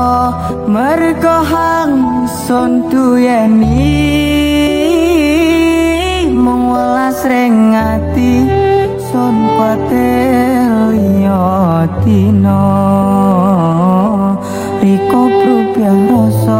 mergo hangsun duyeni mung welas ring ati sun patelio dino riko rupiah rasa